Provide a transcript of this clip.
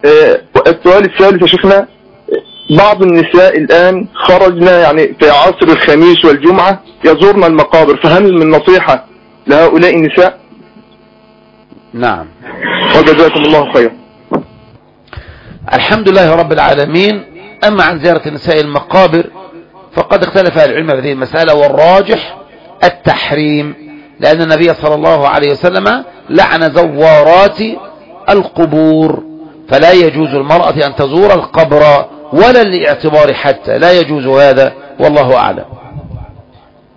السؤال الثالث يا شيخنا، بعض النساء الآن خرجنا يعني في عصر الخميس والجمعة يزورن المقابر، فهل من نصيحة لهؤلاء النساء؟ نعم. وجزاكم الله خيرا. الحمد لله رب العالمين. أما عن زيارة النساء المقابر فقد اختلف أهل العلم في هذه المسألة، والراجح التحريم، لأن النبي صلى الله عليه وسلم لعن زوارات القبور، فلا يجوز المرأة أن تزور القبر ولا للاعتبار حتى، لا يجوز هذا، والله أعلم.